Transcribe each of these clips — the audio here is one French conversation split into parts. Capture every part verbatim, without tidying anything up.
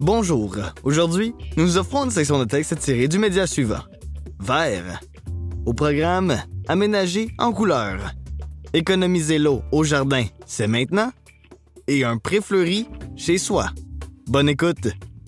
Bonjour. Aujourd'hui, nous vous offrons une section de texte tirée du média suivant. Vert. Au programme, aménager en couleur. Économiser l'eau au jardin, c'est maintenant. Et un pré fleuri chez soi. Bonne écoute.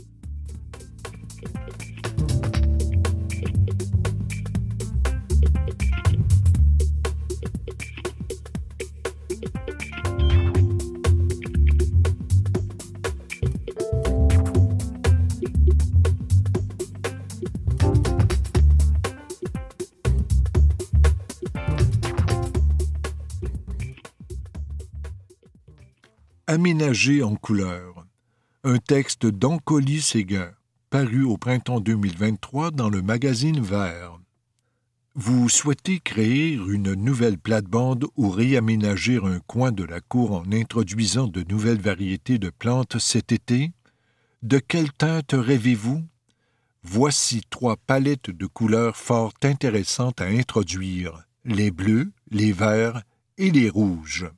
Aménager en couleur. Un texte d'Ancoli Séguin, paru au printemps deux mille vingt-trois dans le magazine Vert. Vous souhaitez créer une nouvelle plate-bande ou réaménager un coin de la cour en introduisant de nouvelles variétés de plantes cet été? De quelle teinte rêvez-vous? Voici trois palettes de couleurs fort intéressantes à introduire, les bleus, les verts et les rouges.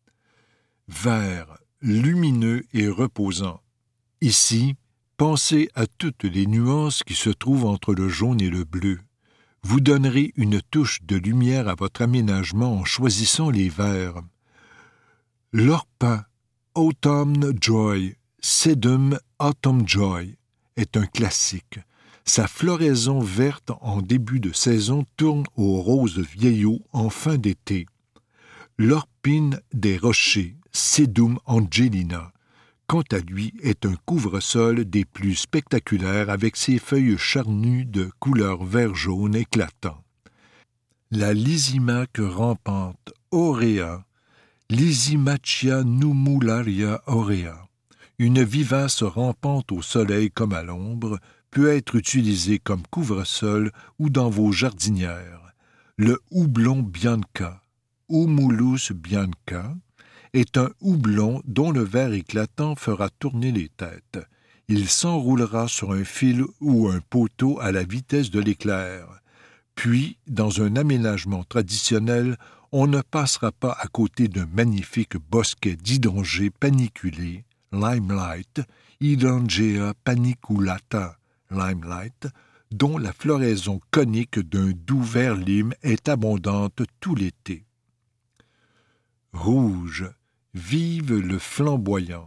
Vert, lumineux et reposant. Ici, pensez à toutes les nuances qui se trouvent entre le jaune et le bleu. Vous donnerez une touche de lumière à votre aménagement en choisissant les verts. L'orpin, Autumn Joy, Sedum Autumn Joy, est un classique. Sa floraison verte en début de saison tourne au rose vieillot en fin d'été. L'orpine des rochers, Sedum Angelina, quant à lui, est un couvre-sol des plus spectaculaires avec ses feuilles charnues de couleur vert-jaune éclatant. La lysimaque rampante Aurea, Lysimachia numularia aurea, une vivace rampante au soleil comme à l'ombre, peut être utilisée comme couvre-sol ou dans vos jardinières. Le houblon bianca, Humulus bianca, est un houblon dont le vert éclatant fera tourner les têtes. Il s'enroulera sur un fil ou un poteau à la vitesse de l'éclair. Puis, dans un aménagement traditionnel, on ne passera pas à côté d'un magnifique bosquet d'hydrangeas paniculés, Limelight, Hydrangea paniculata, Limelight, dont la floraison conique d'un doux vert lime est abondante tout l'été. Rouge, vive le flamboyant.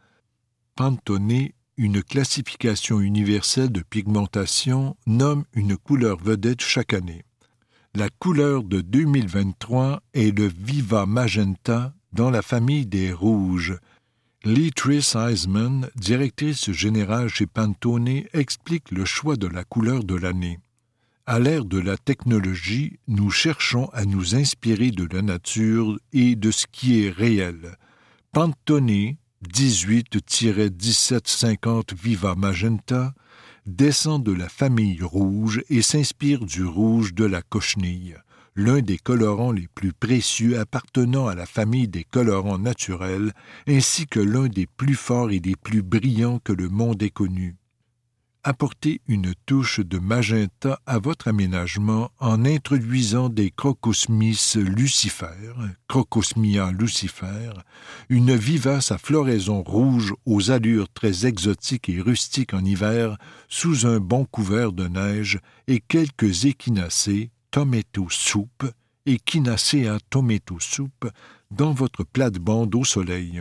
Pantone, une classification universelle de pigmentation, nomme une couleur vedette chaque année. La couleur de deux mille vingt-trois est le Viva Magenta dans la famille des rouges. Leatrice Eisman, directrice générale chez Pantone, explique le choix de la couleur de l'année. À l'ère de la technologie, nous cherchons à nous inspirer de la nature et de ce qui est réel. Pantone dix-huit dix-sept cinquante Viva Magenta descend de la famille rouge et s'inspire du rouge de la cochenille, l'un des colorants les plus précieux appartenant à la famille des colorants naturels, ainsi que l'un des plus forts et des plus brillants que le monde ait connus. Apportez une touche de magenta à votre aménagement en introduisant des Crocosmis lucifères, Crocosmia lucifère, une vivace à floraison rouge aux allures très exotiques et rustiques en hiver, sous un bon couvert de neige, et quelques échinacées, tomato soup, Echinacea tomato soup, dans votre plate-bande au soleil.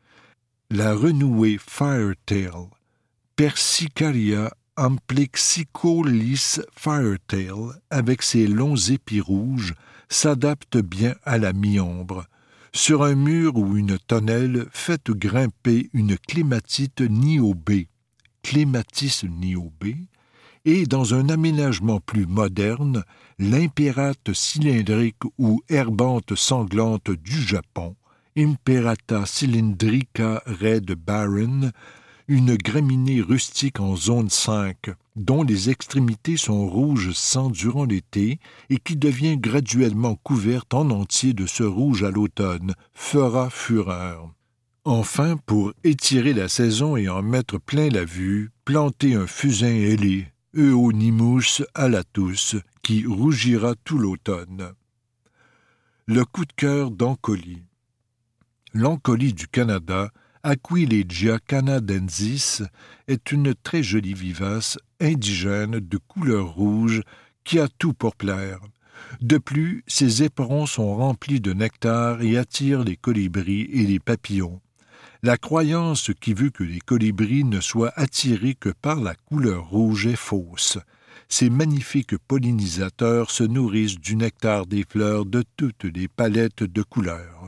La renouée Firetail, Persicaria amplexicolis firetail, avec ses longs épis rouges, s'adapte bien à la mi-ombre. Sur un mur ou une tonnelle, faites grimper une clématite niobée, Clématis niobée, et dans un aménagement plus moderne, l'impérate cylindrique ou herbante sanglante du Japon, Imperata cylindrica red baron, une graminée rustique en zone cinq, dont les extrémités sont rouges sang durant l'été et qui devient graduellement couverte en entier de ce rouge à l'automne, fera fureur. Enfin, pour étirer la saison et en mettre plein la vue, plantez un fusain ailé, Euonymus alatus, qui rougira tout l'automne. Le coup de cœur d'Ancoli. L'Ancoli du Canada Aquilegia canadensis est une très jolie vivace indigène de couleur rouge qui a tout pour plaire. De plus, ses éperons sont remplis de nectar et attirent les colibris et les papillons. La croyance qui veut que les colibris ne soient attirés que par la couleur rouge est fausse. Ces magnifiques pollinisateurs se nourrissent du nectar des fleurs de toutes les palettes de couleurs.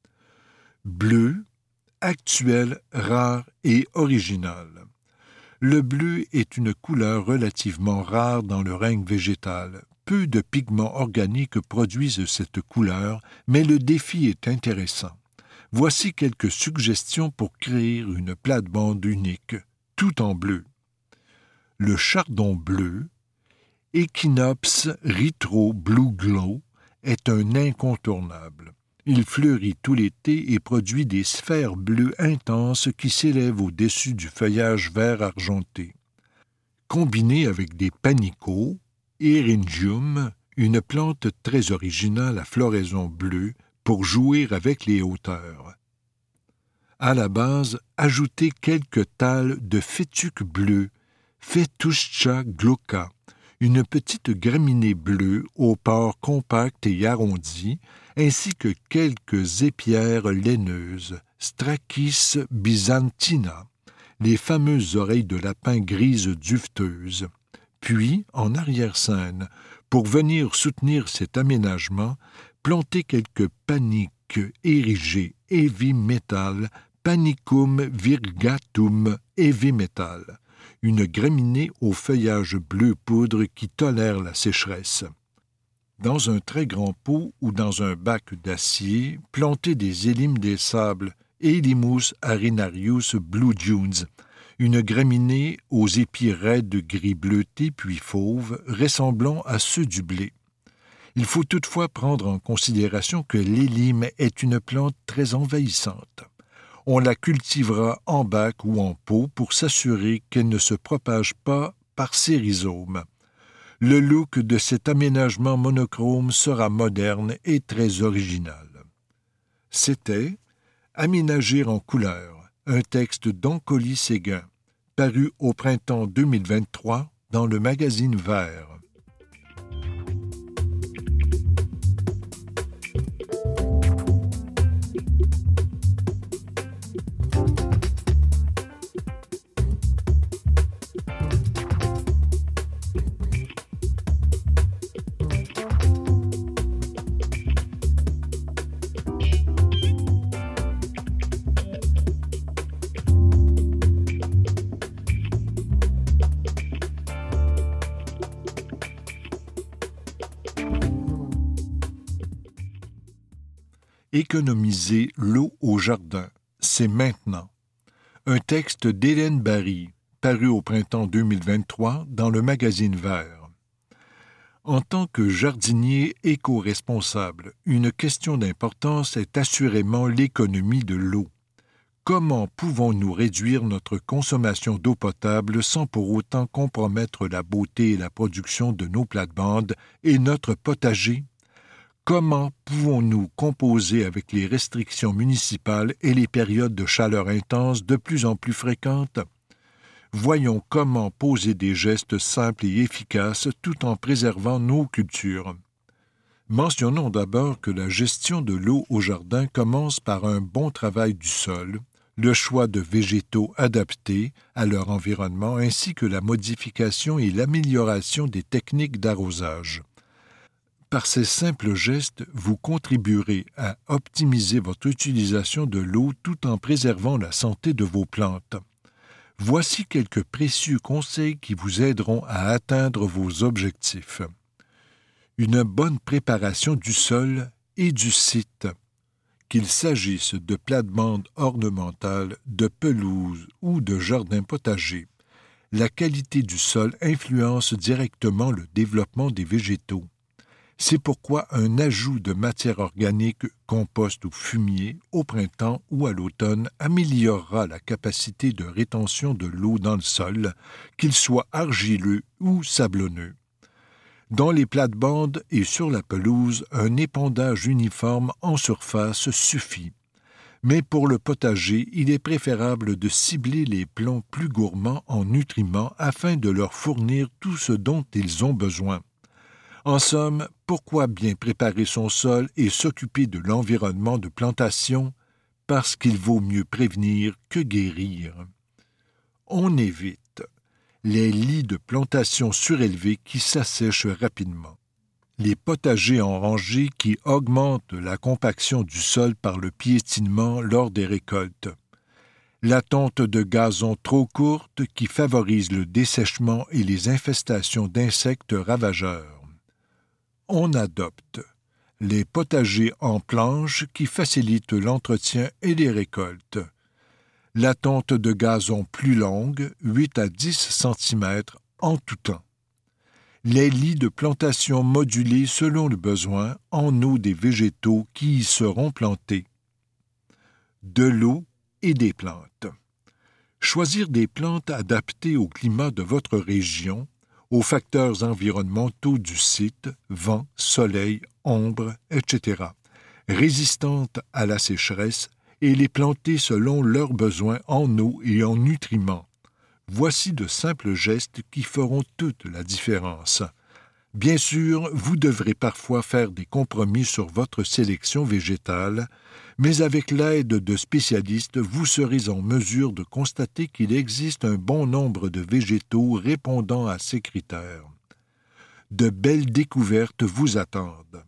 Bleu, actuel, rare et original. Le bleu est une couleur relativement rare dans le règne végétal. Peu de pigments organiques produisent cette couleur, mais le défi est intéressant. Voici quelques suggestions pour créer une plate-bande unique, tout en bleu. Le chardon bleu, Echinops retro blue glow, est un incontournable. Il fleurit tout l'été et produit des sphères bleues intenses qui s'élèvent au-dessus du feuillage vert argenté. Combiné avec des panicots, Eryngium, une plante très originale à floraison bleue, pour jouer avec les hauteurs. À la base, ajoutez quelques thalles de fétuque bleu, Fetusca glauca, une petite graminée bleue au port compact et arrondi, ainsi que quelques épières laineuses, Strachys byzantina, les fameuses oreilles de lapin grises duveteuses. Puis, en arrière-scène, pour venir soutenir cet aménagement, plantez quelques paniques érigées heavy metal, Panicum virgatum heavy metal, une graminée au feuillage bleu poudre qui tolère la sécheresse. Dans un très grand pot ou dans un bac d'acier, plantez des élimes des sables, Elymus arenarius blue dunes, une graminée aux épis raides gris bleuté puis fauve, ressemblant à ceux du blé. Il faut toutefois prendre en considération que l'élime est une plante très envahissante. On la cultivera en bac ou en pot pour s'assurer qu'elle ne se propage pas par ses rhizomes. Le look de cet aménagement monochrome sera moderne et très original. C'était Aménager en couleur, un texte d'Ancoli Séguin, paru au printemps deux mille vingt-trois dans le magazine Vert. Économiser l'eau au jardin, c'est maintenant. Un texte d'Hélène Barry, paru au printemps deux mille vingt-trois dans le magazine Vert. En tant que jardinier éco-responsable, une question d'importance est assurément l'économie de l'eau. Comment pouvons-nous réduire notre consommation d'eau potable sans pour autant compromettre la beauté et la production de nos plates-bandes et notre potager? Comment pouvons-nous composer avec les restrictions municipales et les périodes de chaleur intense de plus en plus fréquentes? Voyons comment poser des gestes simples et efficaces tout en préservant nos cultures. Mentionnons d'abord que la gestion de l'eau au jardin commence par un bon travail du sol, le choix de végétaux adaptés à leur environnement ainsi que la modification et l'amélioration des techniques d'arrosage. Par ces simples gestes, vous contribuerez à optimiser votre utilisation de l'eau tout en préservant la santé de vos plantes. Voici quelques précieux conseils qui vous aideront à atteindre vos objectifs. Une bonne préparation du sol et du site. Qu'il s'agisse de plates-bandes ornementales, de pelouses ou de jardins potagers, la qualité du sol influence directement le développement des végétaux. C'est pourquoi un ajout de matière organique, compost ou fumier, au printemps ou à l'automne améliorera la capacité de rétention de l'eau dans le sol, qu'il soit argileux ou sablonneux. Dans les plates-bandes et sur la pelouse, un épandage uniforme en surface suffit. Mais pour le potager, il est préférable de cibler les plants plus gourmands en nutriments afin de leur fournir tout ce dont ils ont besoin. En somme, pourquoi bien préparer son sol et s'occuper de l'environnement de plantation? Parce qu'il vaut mieux prévenir que guérir. On évite les lits de plantation surélevés qui s'assèchent rapidement, les potagers en rangée qui augmentent la compaction du sol par le piétinement lors des récoltes, la tonte de gazon trop courte qui favorise le dessèchement et les infestations d'insectes ravageurs. On adopte les potagers en planches qui facilitent l'entretien et les récoltes, la tonte de gazon plus longue, huit à dix centimètres en tout temps, les lits de plantation modulés selon le besoin en eau des végétaux qui y seront plantés, de l'eau et des plantes. Choisir des plantes adaptées au climat de votre région, aux facteurs environnementaux du site, vent, soleil, ombre, et cetera, résistantes à la sécheresse, et les planter selon leurs besoins en eau et en nutriments. Voici de simples gestes qui feront toute la différence. Bien sûr, vous devrez parfois faire des compromis sur votre sélection végétale, mais avec l'aide de spécialistes, vous serez en mesure de constater qu'il existe un bon nombre de végétaux répondant à ces critères. De belles découvertes vous attendent.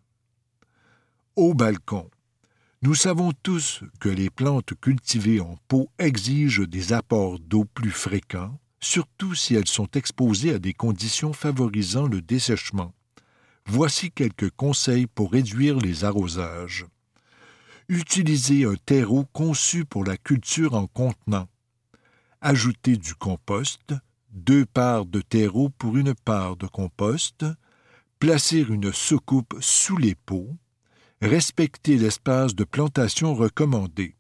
Au balcon. Nous savons tous que les plantes cultivées en pot exigent des apports d'eau plus fréquents, surtout si elles sont exposées à des conditions favorisant le dessèchement. Voici quelques conseils pour réduire les arrosages. Utilisez un terreau conçu pour la culture en contenant. Ajoutez du compost, deux parts de terreau pour une part de compost. Placez une soucoupe sous les pots. Respectez l'espace de plantation recommandé.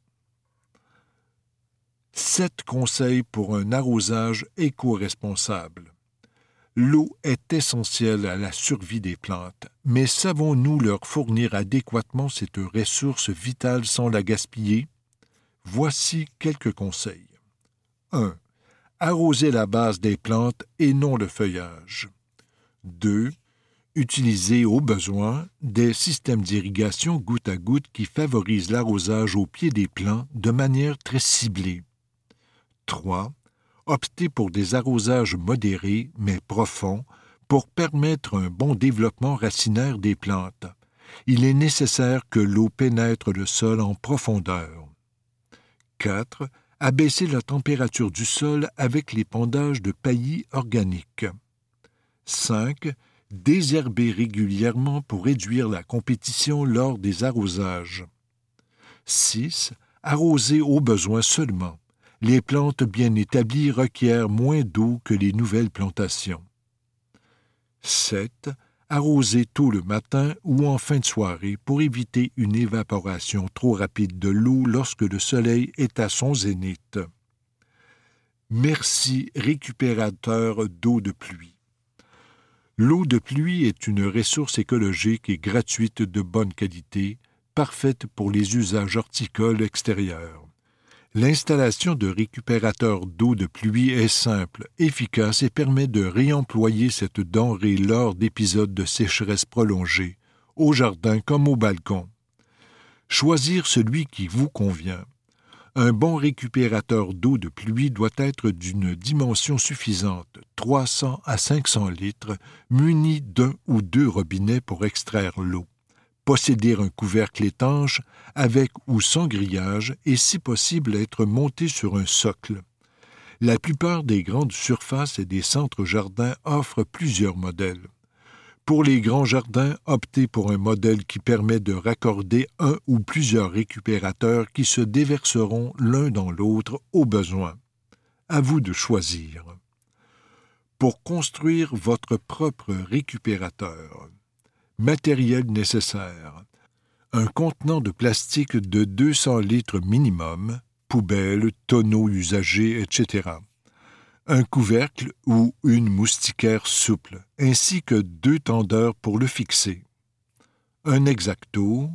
Sept conseils pour un arrosage éco-responsable. L'eau est essentielle à la survie des plantes, mais savons-nous leur fournir adéquatement cette ressource vitale sans la gaspiller? Voici quelques conseils. un. Arroser la base des plantes et non le feuillage. deux. Utilisez au besoin des systèmes d'irrigation goutte à goutte qui favorisent l'arrosage au pied des plants de manière très ciblée. trois. Optez pour des arrosages modérés mais profonds pour permettre un bon développement racinaire des plantes. Il est nécessaire que l'eau pénètre le sol en profondeur. quatre. Abaisser la température du sol avec l'épandage de paillis organiques. cinq. Désherber régulièrement pour réduire la compétition lors des arrosages. six. Arroser au besoin seulement. Les plantes bien établies requièrent moins d'eau que les nouvelles plantations. sept. Arroser tôt le matin ou en fin de soirée pour éviter une évaporation trop rapide de l'eau lorsque le soleil est à son zénith. Merci récupérateur d'eau de pluie. L'eau de pluie est une ressource écologique et gratuite de bonne qualité, parfaite pour les usages horticoles extérieurs. L'installation de récupérateurs d'eau de pluie est simple, efficace et permet de réemployer cette denrée lors d'épisodes de sécheresse prolongée, au jardin comme au balcon. Choisir celui qui vous convient. Un bon récupérateur d'eau de pluie doit être d'une dimension suffisante, trois cents à cinq cents litres, muni d'un ou deux robinets pour extraire l'eau. Posséder un couvercle étanche avec ou sans grillage et si possible être monté sur un socle. La plupart des grandes surfaces et des centres jardins offrent plusieurs modèles. Pour les grands jardins, optez pour un modèle qui permet de raccorder un ou plusieurs récupérateurs qui se déverseront l'un dans l'autre au besoin. À vous de choisir. Pour construire votre propre récupérateur. Matériel nécessaire. Un contenant de plastique de deux cents litres minimum, poubelle, tonneaux usagés, et cetera. Un couvercle ou une moustiquaire souple, ainsi que deux tendeurs pour le fixer. Un X-Acto,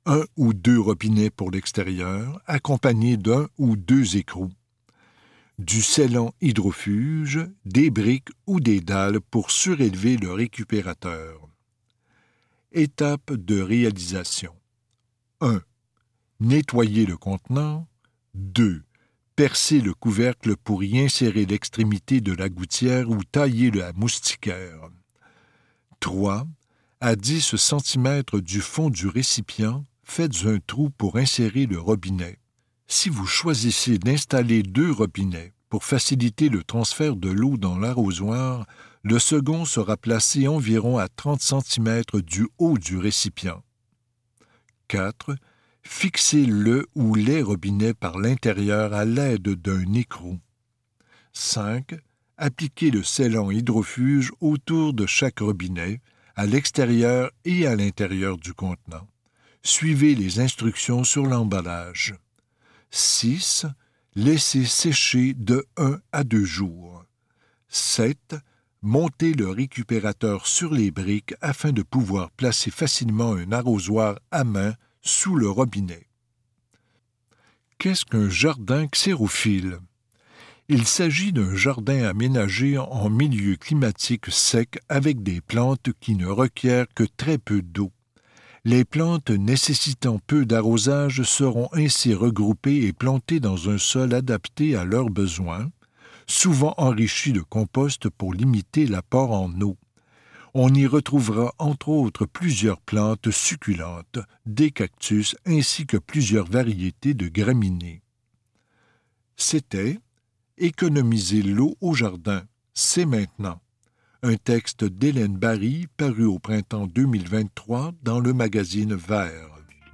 un ou deux robinets pour l'extérieur, accompagnés d'un ou deux écrous, du scellant hydrofuge, des briques ou des dalles pour surélever le récupérateur. Étape de réalisation. un. Nettoyer le contenant. deux. Percer le couvercle pour y insérer l'extrémité de la gouttière ou tailler la moustiquaire. trois. À dix centimètres du fond du récipient, faites un trou pour insérer le robinet. Si vous choisissez d'installer deux robinets pour faciliter le transfert de l'eau dans l'arrosoir, le second sera placé environ à trente centimètres du haut du récipient. quatre. Fixez le ou les robinets par l'intérieur à l'aide d'un écrou. cinq. Appliquez le scellant hydrofuge autour de chaque robinet, à l'extérieur et à l'intérieur du contenant. Suivez les instructions sur l'emballage. six. Laissez sécher de un à deux jours. sept. Montez le récupérateur sur les briques afin de pouvoir placer facilement un arrosoir à main sous le robinet. Qu'est-ce qu'un jardin xérophile? Il s'agit d'un jardin aménagé en milieu climatique sec avec des plantes qui ne requièrent que très peu d'eau. Les plantes nécessitant peu d'arrosage seront ainsi regroupées et plantées dans un sol adapté à leurs besoins, souvent enrichi de compost pour limiter l'apport en eau. On y retrouvera entre autres plusieurs plantes succulentes, des cactus ainsi que plusieurs variétés de graminées. C'était « Économiser l'eau au jardin, c'est maintenant ». Un texte d'Hélène Barry paru au printemps deux mille vingt-trois dans le magazine Vert.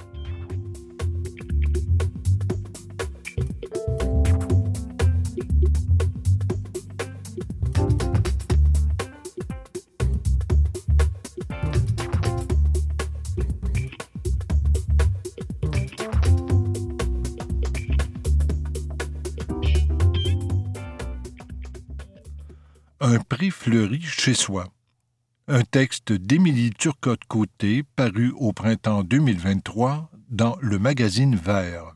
Un pré fleuri chez soi. Un texte d'Émilie Turcotte-Côté paru au printemps deux mille vingt-trois dans le magazine Vert.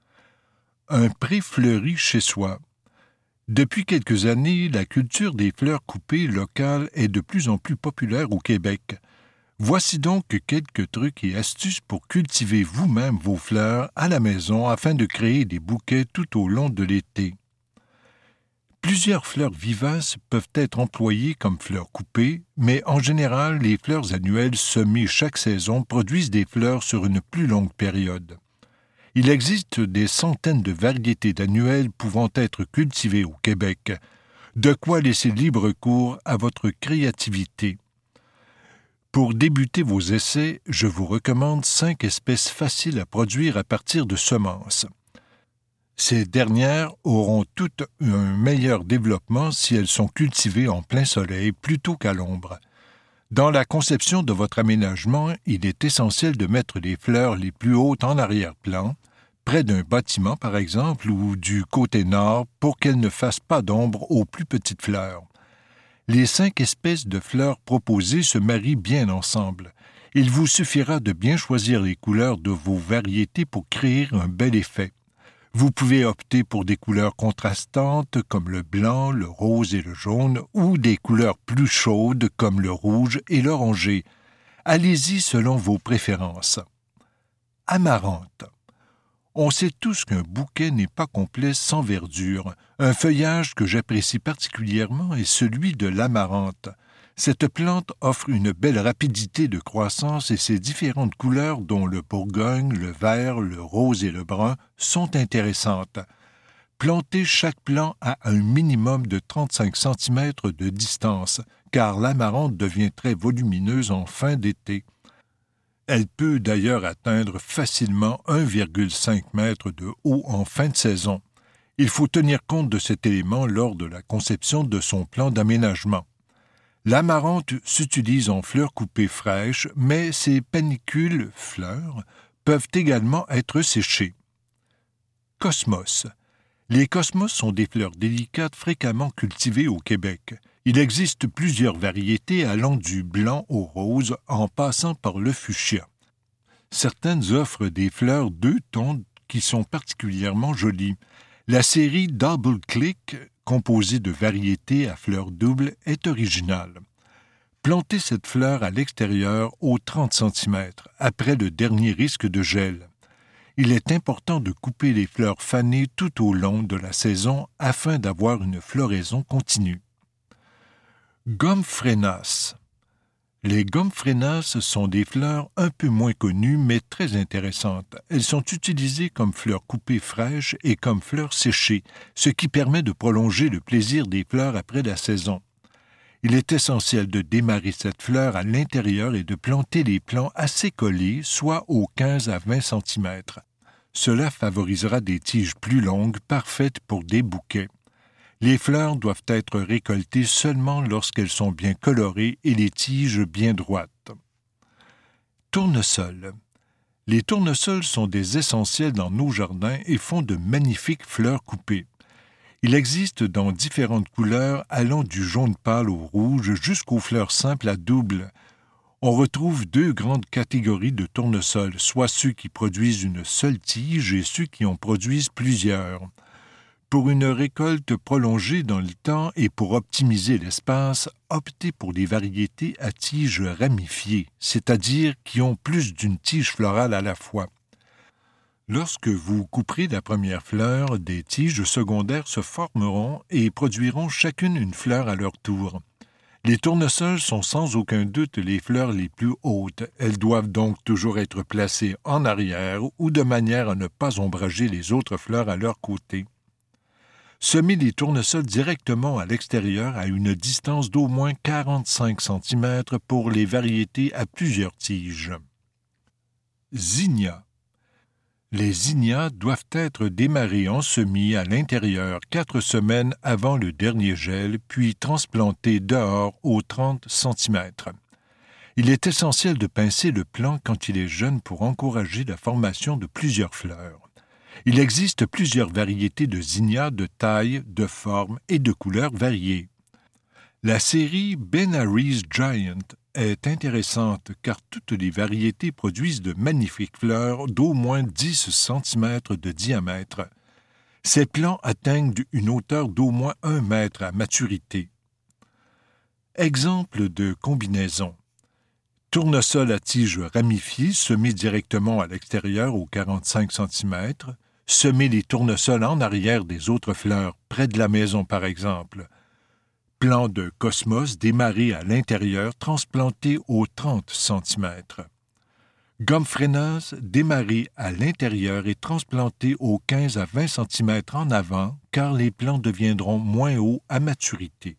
Un pré fleuri chez soi. Depuis quelques années, la culture des fleurs coupées locales est de plus en plus populaire au Québec. Voici donc quelques trucs et astuces pour cultiver vous-même vos fleurs à la maison afin de créer des bouquets tout au long de l'été. Plusieurs fleurs vivaces peuvent être employées comme fleurs coupées, mais en général, les fleurs annuelles semées chaque saison produisent des fleurs sur une plus longue période. Il existe des centaines de variétés d'annuelles pouvant être cultivées au Québec, de quoi laisser libre cours à votre créativité. Pour débuter vos essais, je vous recommande cinq espèces faciles à produire à partir de semences. Ces dernières auront toutes un meilleur développement si elles sont cultivées en plein soleil plutôt qu'à l'ombre. Dans la conception de votre aménagement, il est essentiel de mettre les fleurs les plus hautes en arrière-plan, près d'un bâtiment par exemple ou du côté nord pour qu'elles ne fassent pas d'ombre aux plus petites fleurs. Les cinq espèces de fleurs proposées se marient bien ensemble. Il vous suffira de bien choisir les couleurs de vos variétés pour créer un bel effet. Vous pouvez opter pour des couleurs contrastantes comme le blanc, le rose et le jaune ou des couleurs plus chaudes comme le rouge et l'orangé. Allez-y selon vos préférences. Amarante. On sait tous qu'un bouquet n'est pas complet sans verdure. Un feuillage que j'apprécie particulièrement est celui de l'amarante. Cette plante offre une belle rapidité de croissance et ses différentes couleurs, dont le bourgogne, le vert, le rose et le brun, sont intéressantes. Plantez chaque plant à un minimum de trente-cinq centimètres de distance, car l'amarante devient très volumineuse en fin d'été. Elle peut d'ailleurs atteindre facilement un virgule cinq mètre de haut en fin de saison. Il faut tenir compte de cet élément lors de la conception de son plan d'aménagement. L'amarante s'utilise en fleurs coupées fraîches, mais ses panicules, fleurs, peuvent également être séchées. Cosmos. Les cosmos sont des fleurs délicates fréquemment cultivées au Québec. Il existe plusieurs variétés allant du blanc au rose en passant par le fuchsia. Certaines offrent des fleurs deux tons qui sont particulièrement jolies. La série Double Click, composée de variétés à fleurs doubles, est originale. Plantez cette fleur à l'extérieur aux trente centimètres, après le dernier risque de gel. Il est important de couper les fleurs fanées tout au long de la saison afin d'avoir une floraison continue. Gomphrena. Les Gomphrena sont des fleurs un peu moins connues mais très intéressantes. Elles sont utilisées comme fleurs coupées fraîches et comme fleurs séchées, ce qui permet de prolonger le plaisir des fleurs après la saison. Il est essentiel de démarrer cette fleur à l'intérieur et de planter les plants assez collés, soit aux quinze à vingt centimètres. Cela favorisera des tiges plus longues, parfaites pour des bouquets. Les fleurs doivent être récoltées seulement lorsqu'elles sont bien colorées et les tiges bien droites. Tournesol. Les tournesols sont des essentiels dans nos jardins et font de magnifiques fleurs coupées. Il existe dans différentes couleurs allant du jaune pâle au rouge jusqu'aux fleurs simples à double. On retrouve deux grandes catégories de tournesols, soit ceux qui produisent une seule tige et ceux qui en produisent plusieurs. Pour une récolte prolongée dans le temps et pour optimiser l'espace, optez pour des variétés à tiges ramifiées, c'est-à-dire qui ont plus d'une tige florale à la fois. Lorsque vous couperez la première fleur, des tiges secondaires se formeront et produiront chacune une fleur à leur tour. Les tournesols sont sans aucun doute les fleurs les plus hautes. Elles doivent donc toujours être placées en arrière ou de manière à ne pas ombrager les autres fleurs à leur côté. Semez les tournesols directement à l'extérieur à une distance d'au moins quarante-cinq centimètres pour les variétés à plusieurs tiges. Zinnia. Les zinnias doivent être démarrés en semis à l'intérieur quatre semaines avant le dernier gel, puis transplantés dehors aux trente centimètres. Il est essentiel de pincer le plant quand il est jeune pour encourager la formation de plusieurs fleurs. Il existe plusieurs variétés de zinnias de taille, de forme et de couleurs variées. La série Benary's Giant est intéressante car toutes les variétés produisent de magnifiques fleurs d'au moins dix centimètres de diamètre. Ces plants atteignent une hauteur d'au moins un mètre à maturité. Exemple de combinaison. Tournesol à tige ramifiée semé directement à l'extérieur aux quarante-cinq centimètres. Semez les tournesols en arrière des autres fleurs, près de la maison par exemple. Plant de cosmos démarré à l'intérieur, transplanté aux trente centimètres. Gomphrena démarré à l'intérieur et transplanté aux quinze à vingt centimètres en avant, car les plants deviendront moins hauts à maturité.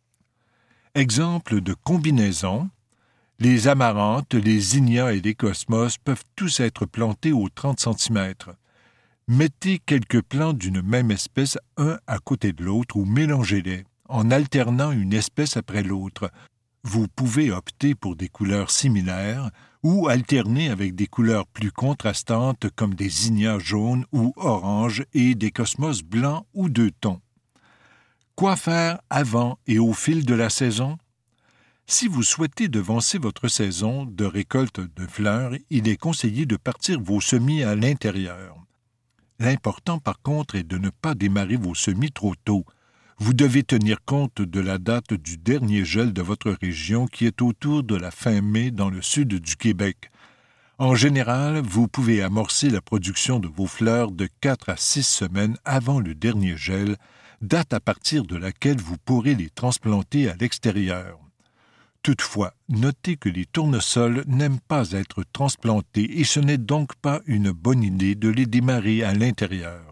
Exemple de combinaison. Les amaranthes, les zinnias et les cosmos peuvent tous être plantés aux trente centimètres. Mettez quelques plants d'une même espèce un à côté de l'autre ou mélangez-les, en alternant une espèce après l'autre. Vous pouvez opter pour des couleurs similaires ou alterner avec des couleurs plus contrastantes comme des zinnias jaunes ou oranges et des cosmos blancs ou deux tons. Quoi faire avant et au fil de la saison? Si vous souhaitez devancer votre saison de récolte de fleurs, il est conseillé de partir vos semis à l'intérieur. L'important par contre est de ne pas démarrer vos semis trop tôt. Vous devez tenir compte de la date du dernier gel de votre région qui est autour de la fin mai dans le sud du Québec. En général, vous pouvez amorcer la production de vos fleurs de quatre à six semaines avant le dernier gel, date à partir de laquelle vous pourrez les transplanter à l'extérieur. Toutefois, notez que les tournesols n'aiment pas être transplantés et ce n'est donc pas une bonne idée de les démarrer à l'intérieur.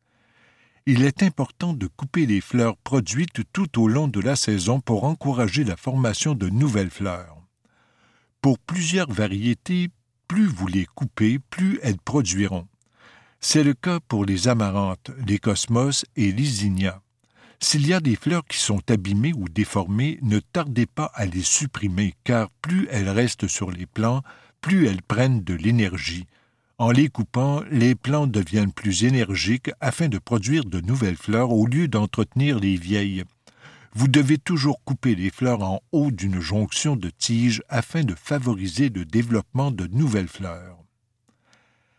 Il est important de couper les fleurs produites tout au long de la saison pour encourager la formation de nouvelles fleurs. Pour plusieurs variétés, plus vous les coupez, plus elles produiront. C'est le cas pour les amaranthes, les cosmos et les zinnias. S'il y a des fleurs qui sont abîmées ou déformées, ne tardez pas à les supprimer, car plus elles restent sur les plants, plus elles prennent de l'énergie. En les coupant, les plants deviennent plus énergiques afin de produire de nouvelles fleurs au lieu d'entretenir les vieilles. Vous devez toujours couper les fleurs en haut d'une jonction de tiges afin de favoriser le développement de nouvelles fleurs.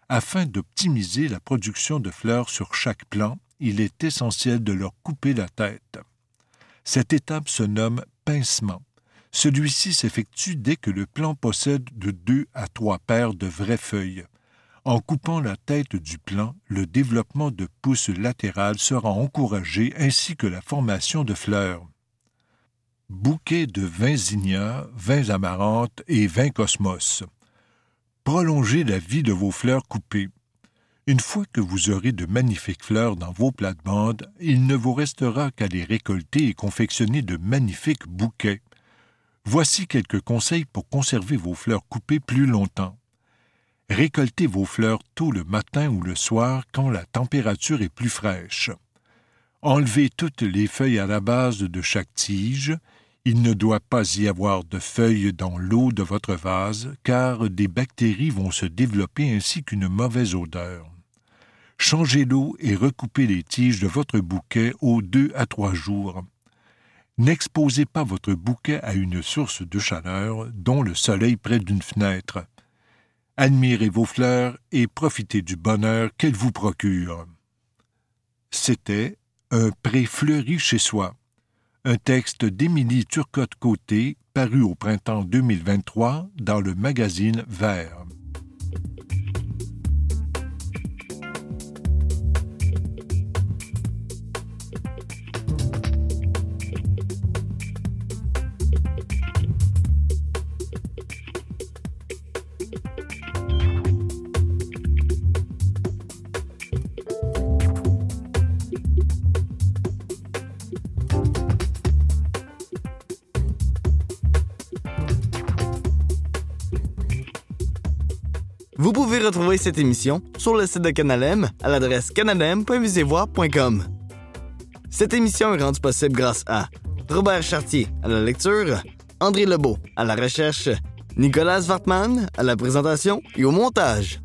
Afin d'optimiser la production de fleurs sur chaque plant, il est essentiel de leur couper la tête. Cette étape se nomme pincement. Celui-ci s'effectue dès que le plant possède de deux à trois paires de vraies feuilles. En coupant la tête du plant, le développement de pousses latérales sera encouragé ainsi que la formation de fleurs. Bouquet de vin zinnia, vins amarantes et vins cosmos. Prolongez la vie de vos fleurs coupées. Une fois que vous aurez de magnifiques fleurs dans vos plates-bandes, il ne vous restera qu'à les récolter et confectionner de magnifiques bouquets. Voici quelques conseils pour conserver vos fleurs coupées plus longtemps. Récoltez vos fleurs tôt le matin ou le soir quand la température est plus fraîche. Enlevez toutes les feuilles à la base de chaque tige. Il ne doit pas y avoir de feuilles dans l'eau de votre vase, car des bactéries vont se développer ainsi qu'une mauvaise odeur. Changez l'eau et recoupez les tiges de votre bouquet aux deux à trois jours. N'exposez pas votre bouquet à une source de chaleur, dont le soleil près d'une fenêtre. Admirez vos fleurs et profitez du bonheur qu'elles vous procurent. C'était Un pré fleuri chez soi. Un texte d'Émilie Turcotte-Côté, paru au printemps deux mille vingt-trois dans le magazine Vert. Vous pouvez retrouver cette émission sur le site de Canalem à l'adresse canalem point visévoir point com. Cette émission est rendue possible grâce à Robert Chartier à la lecture, André Lebeau à la recherche, Nicolas Wartman à la présentation et au montage.